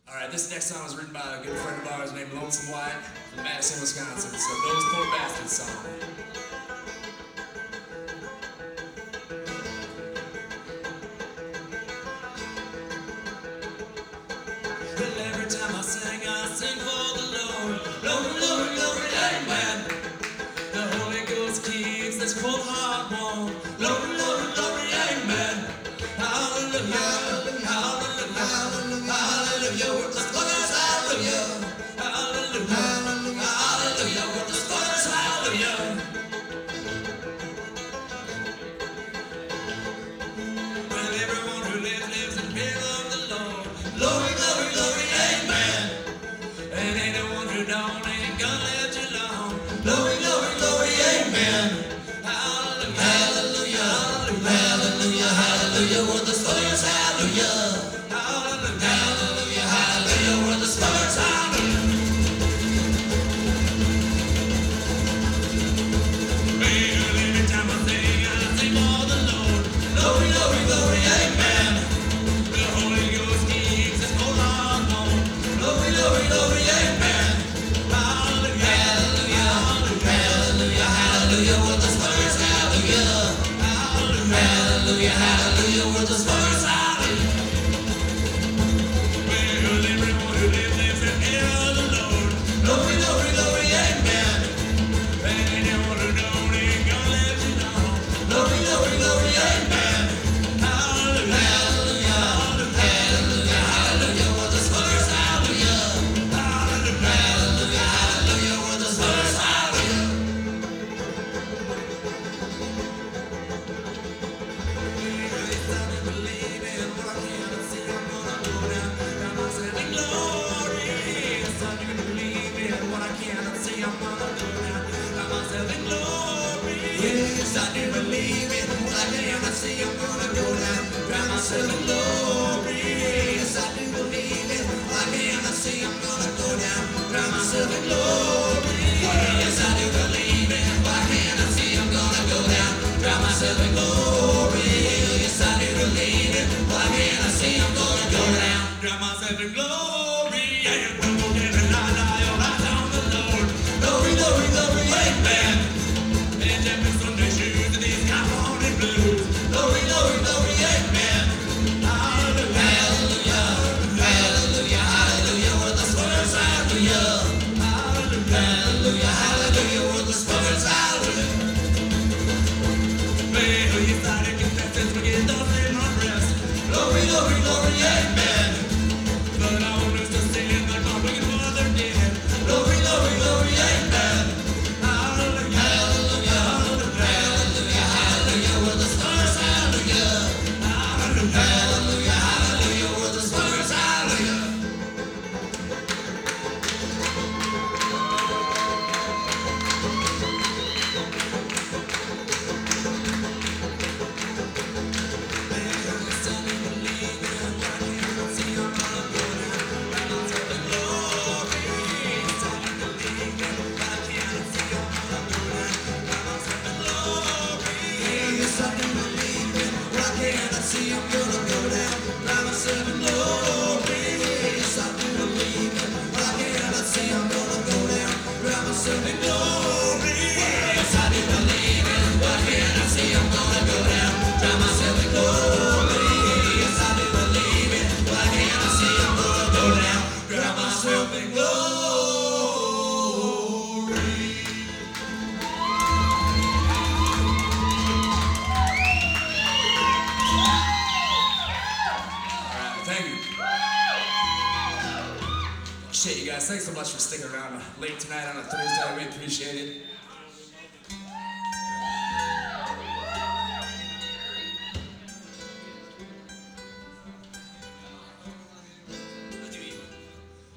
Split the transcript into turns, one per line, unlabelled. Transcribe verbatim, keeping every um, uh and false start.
Alright, this next song was written by a good friend of ours named Lonesome White from Madison, Wisconsin. So Those Poor Bastards song. Well, every time I sing, I sing for the Lord. Lord, Lord, Lord, amen. The Holy Ghost keeps this cold heart warm. Lord, Lord, Lord, amen. Hallelujah, hallelujah, hallelujah, hallelujah. With the spoilers, hallelujah, hallelujah, hallelujah, hallelujah. With the spoilers, hallelujah. Well, everyone who lives, lives in fear of the Lord. Glory, glory, glory, amen. And anyone who don't ain't gonna let you alone. Glory, glory, glory, amen. Hallelujah, hallelujah, hallelujah, hallelujah, hallelujah. With the spoilers, hallelujah. Hallelujah, hallelujah, hallelujah. With the spoilers, hallelujah. Well, every time I sing, I sing for the Lord. Glory, glory, glory, amen. The Holy Ghost keeps his whole heart warm. Glory, glory, glory, amen. Hallelujah, hallelujah, hallelujah, hallelujah. With the spoilers, hallelujah. Hallelujah, hallelujah. With the spoilers, hallelujah. Well, everyone who lives, lives in fear of the Lord. Glory, glory, glory, amen. And anyone who don't ain't gonna let you know. Glory, glory, glory, amen. Hallelujah, hallelujah, hallelujah, hallelujah. With the spoilers, hallelujah. Hallelujah, hallelujah, hallelujah. With the spoilers, hallelujah. They started believing what I cannot see. I'm gonna go down, down myself in glory. They started believing what I cannot see. I'm gonna go down, down myself in glory. They started believing what I cannot see. I'm gonna go down, drown myself in glory. Yes, I do believe it. What I cannot see, I'm gonna go down, drown myself in glory. Yes, I do believe it. What I cannot see, I'm gonna go down, drown myself in glory. Yes, I do believe it. What I cannot see, I'm gonna go down, drown myself in glory. Yeah, you don't forget it, I lie, your eyes on the Lord. Glory, glory, glory, amen. And every Sunday shoes and these California blues. Glory, glory, glory, amen. Hallelujah, hallelujah, hallelujah, hallelujah. With the spoilers, hallelujah. Hallelujah, hallelujah, hallelujah. With the spoilers, hallelujah. Well, you started confessing, forget those in my breast. Glory, glory, glory, amen. But I want us to sin, they're not looking for their dead. Glory, glory, glory, amen. Hallelujah, hallelujah, hallelujah, hallelujah. With the spoilers, hallelujah. Hallelujah, hallelujah, hallelujah. With the spoilers, hallelujah. See, I'm gonna go down, drown myself in glory. Yes, I do believe it. What I cannot see, I'm gonna go down, drown myself in glory. Yes, I do believe it. What I cannot see, I'm gonna go down, drown myself in glory. Yes, I do believe it. What I cannot see, I'm gonna go down, drown myself in glory. Thank you. Shit, you guys, thanks so much for sticking around late tonight on a Thursday. We appreciate it.